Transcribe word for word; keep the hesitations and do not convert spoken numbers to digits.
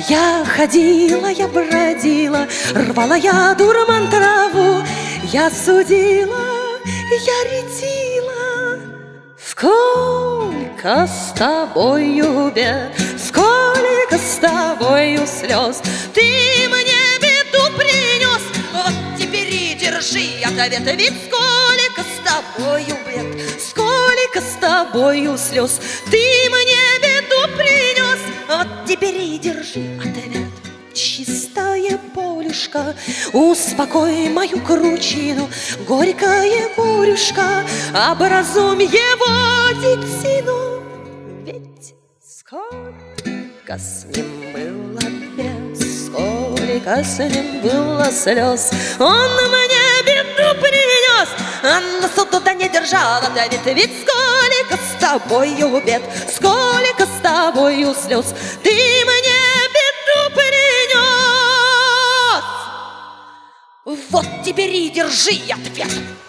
Я ходила, я бродила, рвала я дурман траву, я судила, я ретила. Сколько с тобою бед, сколько с тобою слез, ты мне беду принес. Вот теперь и держи ответ, ведь сколько с тобою бед, сколько с тобою слез, ты мне беду принес. Вот теперь и держи ответ. Чистое полюшко, успокой мою кручину, горькое горюшко, образумь его детину. Ведь сколько с ним было бед, сколько с ним было слез, он мне беду принес, а на суд туда не держал ответ. Ведь сколько с тобою бед, сколько с тобою слез, ты мне беду принес. Вот теперь и держи ответ.